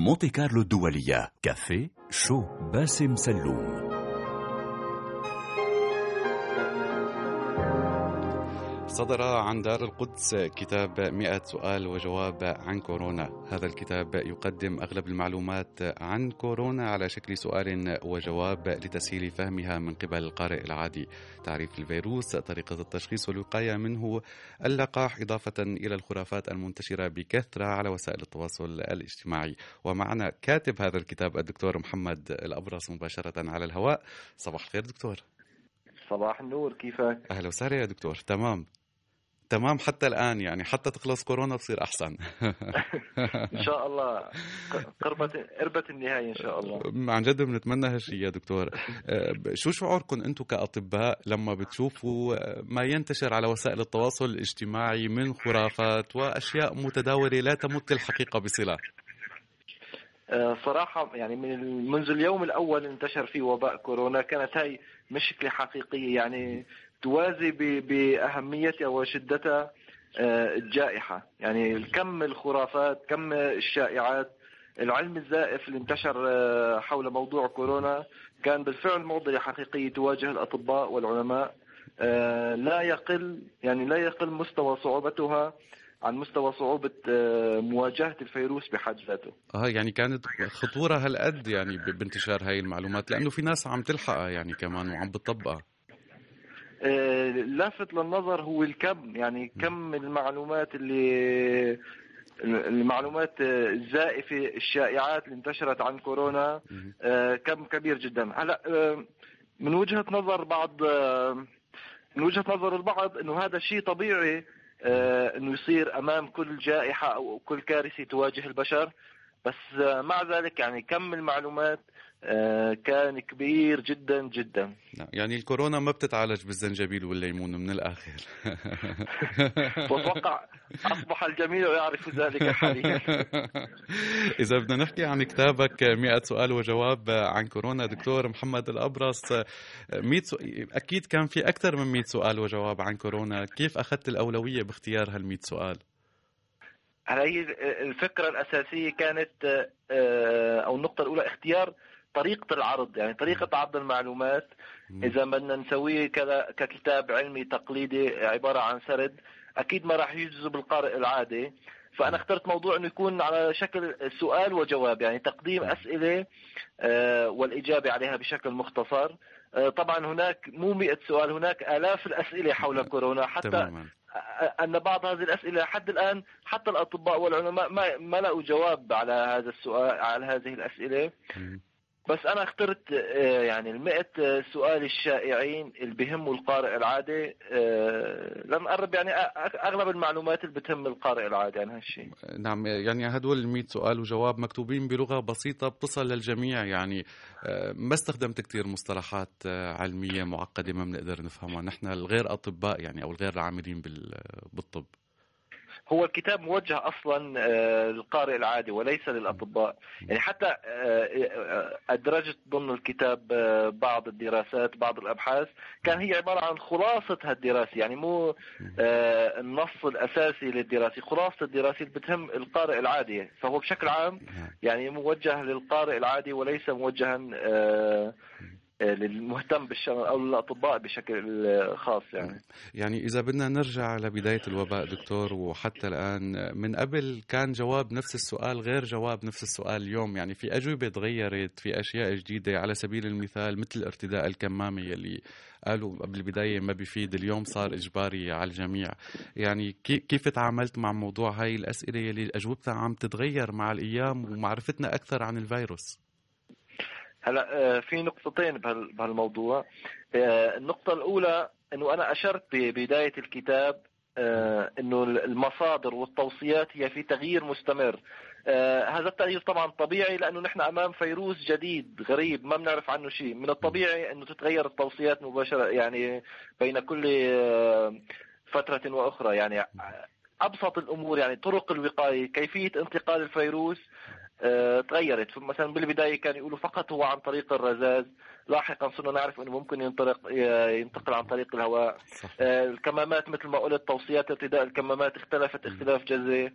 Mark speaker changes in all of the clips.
Speaker 1: مونتي كارلو الدولية. كافيه شو باسم سلوم.
Speaker 2: صدر عن دار القدس كتاب 100 سؤال وجواب عن كورونا. هذا الكتاب يقدم أغلب المعلومات عن كورونا على شكل سؤال وجواب لتسهيل فهمها من قبل القارئ العادي. تعريف الفيروس، طريقة التشخيص والوقاية منه، اللقاح، إضافة إلى الخرافات المنتشرة بكثرة على وسائل التواصل الاجتماعي. ومعنا كاتب هذا الكتاب الدكتور محمد الأبرص مباشرة على الهواء. صباح الخير دكتور.
Speaker 3: صباح النور، كيفك؟
Speaker 2: أهلا وسهلا يا دكتور. تمام حتى الآن، يعني حتى تخلص كورونا بصير أحسن.
Speaker 3: إن شاء الله. قربت النهاية إن شاء الله.
Speaker 2: عن جد بنتمنى هالشيء يا دكتور. شو شعوركم أنتم كأطباء لما بتشوفوا ما ينتشر على وسائل التواصل الاجتماعي من خرافات وأشياء متداولة لا تمت الحقيقة بصلة؟
Speaker 3: صراحة يعني منذ اليوم الأول انتشر فيه وباء كورونا كانت هاي مشكلة حقيقية، يعني توازي بأهميتها وشدتها الجائحة. يعني كم الخرافات، كم الشائعات، العلم الزائف اللي انتشر حول موضوع كورونا كان بالفعل معضلة حقيقية تواجه الأطباء والعلماء. لا يقل مستوى صعوبتها عن مستوى صعوبة مواجهة الفيروس بحد ذاته.
Speaker 2: يعني كانت خطورة هالقد يعني بانتشار هاي المعلومات، لأنه في ناس عم تلحقها يعني كمان وعم بتطبقها.
Speaker 3: لافت للنظر هو الكم، يعني كم المعلومات الزائفة، الشائعات اللي انتشرت عن كورونا كم كبير جدا. هلا من وجهة نظر البعض انه هذا شيء طبيعي انه يصير امام كل جائحة او كل كارثة تواجه البشر، بس مع ذلك يعني كم المعلومات كان كبير جدا جدا.
Speaker 2: يعني الكورونا ما بتتعالج بالزنجبيل والليمون من الآخر.
Speaker 3: واتوقع أصبح الجميع يعرف ذلك حاليا.
Speaker 2: إذا بدنا نحكي عن كتابك 100 سؤال وجواب عن كورونا دكتور محمد الأبرص، 100 أكيد كان في أكثر من 100 سؤال وجواب عن كورونا. كيف أخذت الأولوية باختيار هال100 سؤال؟
Speaker 3: هي الفكرة الأساسية كانت أو النقطة الأولى اختيار طريقة العرض، يعني طريقة عرض المعلومات. إذا بدنا نسويه ككتاب علمي تقليدي عبارة عن سرد، أكيد ما راح يجذب القارئ العادي. فأنا اخترت موضوع أنه يكون على شكل سؤال وجواب، يعني تقديم أسئلة والإجابة عليها بشكل مختصر. طبعا هناك مو 100 سؤال، هناك آلاف الأسئلة حول كورونا، حتى تماما. أن بعض هذه الأسئلة حد الآن حتى الأطباء والعلماء ما لقوا جواب على هذا السؤال، على هذه الأسئلة. بس أنا اخترت يعني 100 سؤال الشائعين اللي بيهموا القارئ العادي، لنقرب يعني أغلب المعلومات اللي بتهم القارئ العادي عن هالشيء.
Speaker 2: نعم، يعني هدول 100 سؤال وجواب مكتوبين بلغة بسيطة بتصل للجميع، يعني ما استخدمت كتير مصطلحات علمية معقدة ما بنقدر نفهمها نحن الغير أطباء يعني أو الغير العاملين بالطب.
Speaker 3: هو الكتاب موجه أصلا للقارئ العادي وليس للأطباء، يعني حتى أدرجت ضمن الكتاب بعض الدراسات، بعض الأبحاث كان هي عبارة عن خلاصة هالدراسة، يعني مو النص الأساسي للدراسة، خلاصة الدراسة اللي بتهم القارئ العادي. فهو بشكل عام يعني موجه للقارئ العادي وليس موجها للمهتم بالشغل أو للأطباء بشكل خاص.
Speaker 2: يعني إذا بدنا نرجع لبداية الوباء دكتور وحتى الآن، من قبل كان جواب نفس السؤال غير جواب نفس السؤال اليوم، يعني في أجوبة تغيرت، في أشياء جديدة. على سبيل المثال مثل ارتداء الكمامة اللي قالوا قبل البداية ما بيفيد، اليوم صار إجباري على الجميع. يعني كيف تعاملت مع موضوع هاي الأسئلة اللي أجوبتها عم تتغير مع الأيام ومعرفتنا أكثر عن الفيروس؟
Speaker 3: هلا في نقطتين بهالموضوع. النقطة الأولى إنه أنا أشرت ببداية الكتاب إنه المصادر والتوصيات هي في تغيير مستمر. هذا التغيير طبعا طبيعي لأنه نحن أمام فيروس جديد غريب ما بنعرف عنه شيء. من الطبيعي إنه تتغير التوصيات مباشرة، يعني بين كل فترة وأخرى. يعني أبسط الأمور، يعني طرق الوقاية، كيفية انتقال الفيروس تغيرت. مثلا بالبداية كانوا يقولوا فقط هو عن طريق الرذاذ، لاحقا صرنا نعرف انه ممكن ينتقل عن طريق الهواء. الكمامات مثل ما قلت، توصيات ارتداء الكمامات اختلفت اختلاف جذري.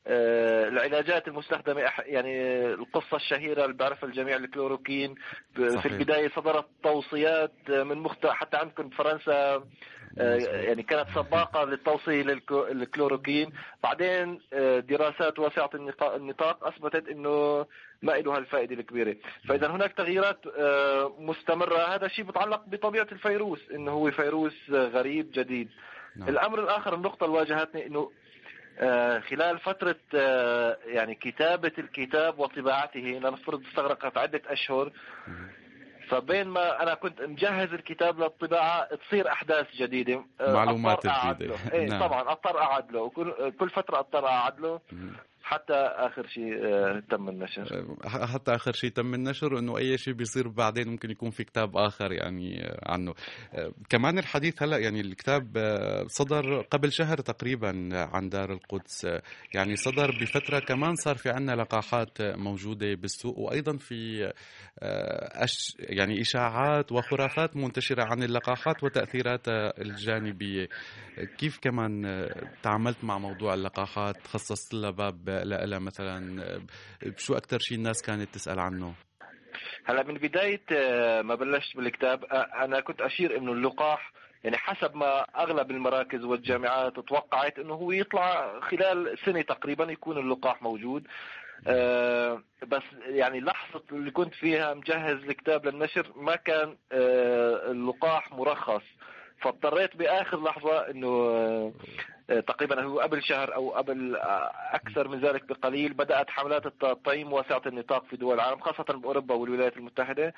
Speaker 3: العلاجات المستخدمة، يعني القصة الشهيرة اللي بيعرفها الجميع الكلوروكين.
Speaker 2: صحيح.
Speaker 3: في البداية صدرت توصيات من حتى عندكم بفرنسا يعني كانت سباقة للتوصية للكلوروكين. بعدين دراسات واسعة النطاق أثبتت أنه ما له هالفائدة الكبيرة. فإذا هناك تغييرات مستمرة. هذا الشيء بيتعلق بطبيعة الفيروس، أنه هو فيروس غريب جديد.
Speaker 2: نعم.
Speaker 3: الأمر الآخر، النقطة اللي واجهتني، أنه خلال فترة يعني كتابة الكتاب وطباعته، لنفترض استغرقت عدة أشهر، فبين ما أنا كنت مجهز الكتاب للطباعة تصير أحداث جديدة،
Speaker 2: معلومات
Speaker 3: أضطر
Speaker 2: جديدة.
Speaker 3: إيه
Speaker 2: نعم.
Speaker 3: طبعا أضطر أعدله، وكل فترة أضطر أعدله حتى آخر شيء تم النشر.
Speaker 2: حتى آخر شيء تم النشر، إنه أي شيء بيصير بعدين ممكن يكون في كتاب آخر يعني عنه. كمان الحديث هلأ، يعني الكتاب صدر قبل شهر تقريبا عن دار القدس، يعني صدر بفترة كمان صار في عنا لقاحات موجودة بالسوق، وأيضا في يعني إشاعات وخرافات منتشرة عن اللقاحات وتأثيراتها الجانبية. كيف كمان تعاملت مع موضوع اللقاحات؟ خصصت لها باب لها مثلا؟ شو أكتر شيء الناس كانت تسأل عنه؟
Speaker 3: هلا من بداية ما بلشت بالكتاب أنا كنت أشير إنه اللقاح، يعني حسب ما أغلب المراكز والجامعات توقعت إنه هو يطلع خلال سنة تقريبا يكون اللقاح موجود. بس يعني لحظة اللي كنت فيها مجهز الكتاب للنشر ما كان اللقاح مرخص، فاضطريت بآخر لحظة إنه تقريبا هو قبل شهر أو قبل أكثر من ذلك بقليل بدأت حملات التطعيم واسعة النطاق في دول العالم، خاصة بأوروبا والولايات المتحدة.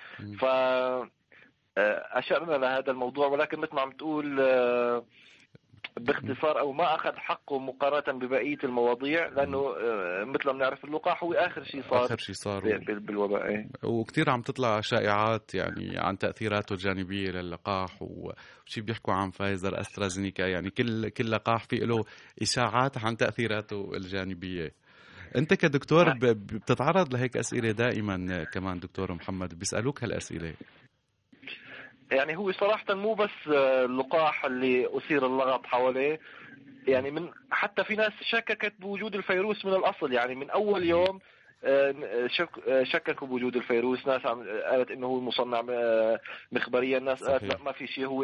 Speaker 3: فأشرنا لهذا الموضوع، ولكن مثل ما عم تقول باختصار أو ما أخذ حقه مقارنة ببقية المواضيع، لأنه مثل ما بنعرف اللقاح هو آخر شيء صار بالوباء.
Speaker 2: وكتير عم تطلع شائعات يعني عن تأثيراته الجانبية للقاح، وشي بيحكوا عن فايزر أسترازينيكا، يعني كل لقاح فيه له إشاعات عن تأثيراته الجانبية. أنت كدكتور بتتعرض لهيك أسئلة دائما؟ كمان دكتور محمد بيسألوك هالأسئلة؟
Speaker 3: يعني هو صراحة مو بس اللقاح اللي أثير اللغط حواليه، يعني من حتى في ناس شككت بوجود الفيروس من الأصل، يعني من أول يوم شككوا بوجود الفيروس. ناس قالت إنه هو مصنع مخبريا، ناس قالت لا ما في شيء، هو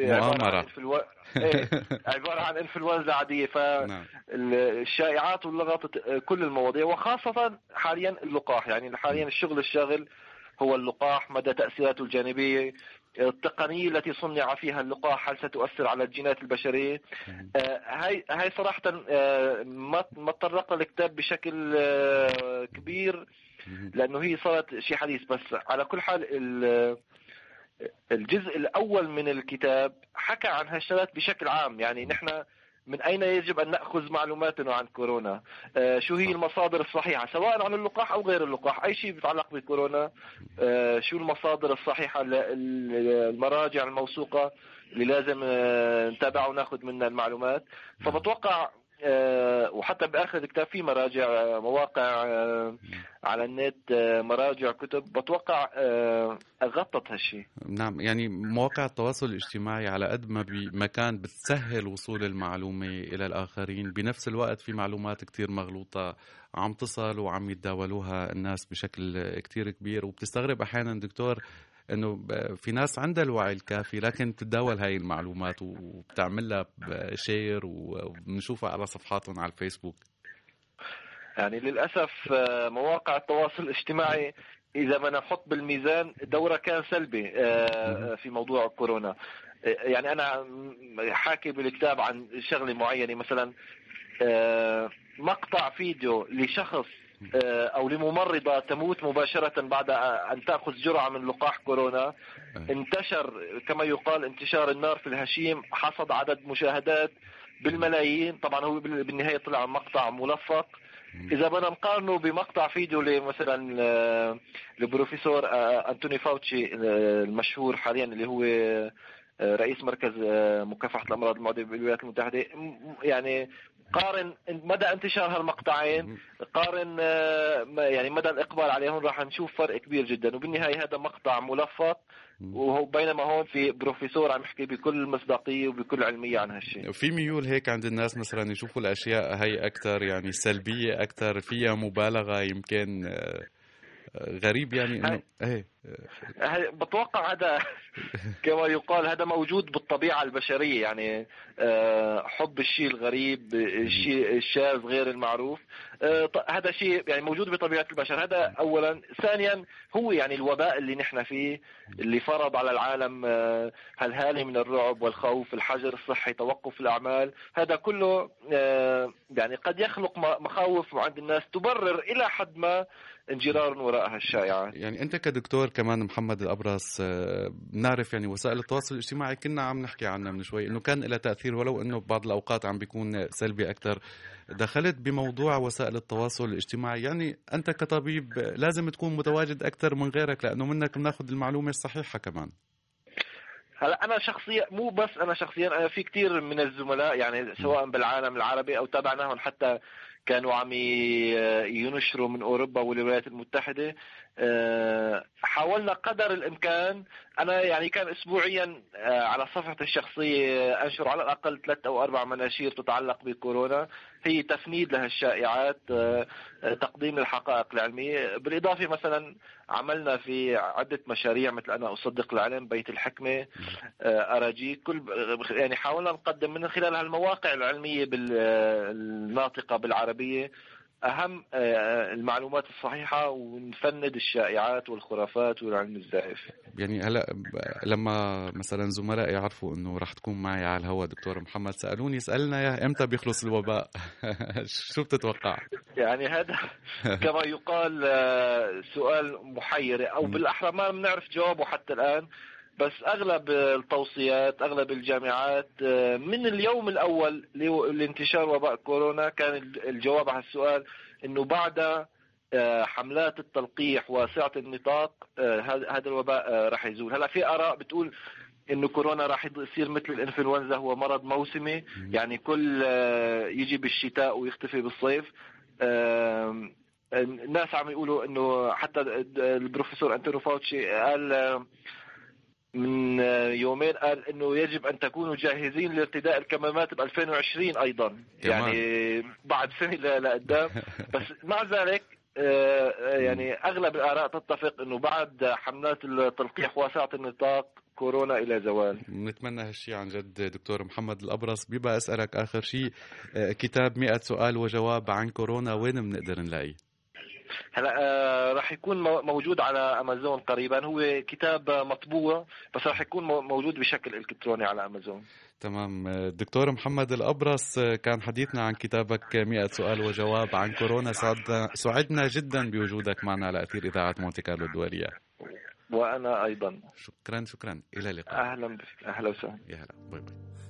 Speaker 3: عبارة عن إنفلونزا عادية. فالشائعات واللغط كل المواضيع، وخاصة حاليا اللقاح، يعني حاليا الشغل الشاغل هو اللقاح، مدى تأثيراته الجانبية، التقنية التي صنع فيها اللقاح هل ستؤثر على الجينات البشرية. هاي صراحة ما تطرق للكتاب بشكل كبير لأنه هي صارت شيء حديث. بس على كل حال الجزء الأول من الكتاب حكى عن هالشغلات بشكل عام، يعني نحن من أين يجب أن نأخذ معلوماتنا عن كورونا، شو هي المصادر الصحيحة سواء عن اللقاح أو غير اللقاح، أي شيء بيتعلق بكورونا، شو المصادر الصحيحة، المراجع الموثوقة اللي لازم نتابعها وناخذ منها المعلومات. فبتوقع وحتى بآخر الكتاب في مراجع، مواقع على النت، مراجع كتب، بتوقع غطت هالشيء.
Speaker 2: نعم، يعني مواقع التواصل الاجتماعي على قد ما بمكان بتسهل وصول المعلومة إلى الآخرين، بنفس الوقت في معلومات كتير مغلوطة عم تصل وعم يتداولوها الناس بشكل كتير كبير. وبتستغرب أحيانا دكتور إنه في ناس عندها الوعي الكافي لكن بتتداول هاي المعلومات وبتعملها شير وبنشوفها على صفحاتهم على الفيسبوك.
Speaker 3: يعني للأسف مواقع التواصل الاجتماعي إذا ما نحط بالميزان دورة كان سلبي في موضوع كورونا. يعني أنا حاكي بالكتاب عن شغلة معينة، مثلا مقطع فيديو لشخص أو لممرضة تموت مباشرة بعد أن تأخذ جرعة من لقاح كورونا، انتشر كما يقال انتشار النار في الهشيم، حصد عدد مشاهدات بالملايين. طبعا هو بالنهاية طلع مقطع ملفق. إذا بدنا نقارنه بمقطع فيديو مثلا لبروفيسور أنتوني فاوتشي المشهور حاليا اللي هو رئيس مركز مكافحة الأمراض المعدية بالولايات المتحدة، يعني قارن مدى انتشار هالمقطعين، قارن يعني مدى الإقبال عليهم، راح نشوف فرق كبير جدا. وبالنهاية هذا مقطع ملفق، وهو بينما هون في بروفيسور عم يحكي بكل مصداقية وبكل علمية عن هالشيء.
Speaker 2: في ميول هيك عند الناس مثلا يشوفوا الأشياء هي أكثر يعني سلبية أكثر، فيها مبالغة يمكن، غريب يعني إنه
Speaker 3: بتوقع هذا كما يقال هذا موجود بالطبيعة البشرية، يعني حب الشيء الغريب، الشيء الشاذ غير المعروف، هذا شيء يعني موجود بطبيعة البشر. هذا أولا. ثانيا هو يعني الوباء اللي نحن فيه، اللي فرض على العالم هالهالة من الرعب والخوف، الحجر الصحي، توقف الأعمال، هذا كله يعني قد يخلق مخاوف عند الناس تبرر إلى حد ما انجرار وراء هالشائعات.
Speaker 2: يعني أنت كدكتور كمان محمد الأبرص، بنعرف يعني وسائل التواصل الاجتماعي كنا عم نحكي عنها من شوي إنه كان لها تأثير، ولو إنه بعض الأوقات عم بيكون سلبي أكثر. دخلت بموضوع وسائل التواصل الاجتماعي، يعني أنت كطبيب لازم تكون متواجد أكثر من غيرك، لأنه منك بناخذ المعلومة الصحيحة كمان.
Speaker 3: هلا انا شخصيا، مو بس انا شخصيا، انا في كثير من الزملاء يعني سواء بالعالم العربي او تابعناهم حتى كانوا عم ينشروا من اوروبا والولايات المتحده. حاولنا قدر الامكان، انا يعني كان اسبوعيا على صفحتي الشخصيه انشر على الاقل 3 أو 4 مناشير تتعلق بكورونا، هي تفنيد لهالشائعات، تقديم الحقائق العلميه. بالاضافه مثلا عملنا في عده مشاريع مثل انا اصدق العلم، بيت الحكمه، اراجي، كل يعني حاولنا نقدم من خلال هالمواقع العلميه الناطقه بالعربيه أهم المعلومات الصحيحة، ونفند الشائعات والخرافات والعلم الزائف.
Speaker 2: يعني هلا لما مثلا زملائي يعرفوا انه راح تكون معي على الهواء دكتور محمد، سألوني اسألنا يا امتى بيخلص الوباء؟ شو بتتوقع؟
Speaker 3: يعني هذا كما يقال سؤال محير، او بالاحرى ما بنعرف جوابه حتى الآن. بس أغلب التوصيات، أغلب الجامعات من اليوم الأول لانتشار وباء كورونا كان الجواب على السؤال إنه بعد حملات التلقيح واسعة النطاق هذا الوباء راح يزول. هلا في آراء بتقول إنه كورونا راح يصير مثل الإنفلونزا، هو مرض موسمي، يعني كل يجي بالشتاء ويختفي بالصيف. الناس عم يقولوا إنه حتى البروفيسور أنتوني فاوتشي قال من يومين، قال انه يجب ان تكونوا جاهزين لارتداء الكمامات ب 2020 ايضا، يعني بعد سنه لقدام. بس مع ذلك يعني اغلب الاراء تتفق انه بعد حملات التلقيح واسعة النطاق كورونا الى زوال.
Speaker 2: نتمنى هالشيء عن جد دكتور محمد الأبرص. بيبقى اسالك اخر شيء، كتاب 100 سؤال وجواب عن كورونا وين بنقدر نلاقيه؟
Speaker 3: هلا راح يكون موجود على امازون قريبا، هو كتاب مطبوع بس راح يكون موجود بشكل الكتروني على امازون.
Speaker 2: تمام. دكتور محمد الأبرص، كان حديثنا عن كتابك 100 سؤال وجواب عن كورونا. سعدنا جدا بوجودك معنا على أثير إذاعة مونتي كارلو الدولية.
Speaker 3: وأنا أيضا.
Speaker 2: شكرا إلى اللقاء.
Speaker 3: أهلا بك. أهلا وسهلا.
Speaker 2: يا هلا. باي باي.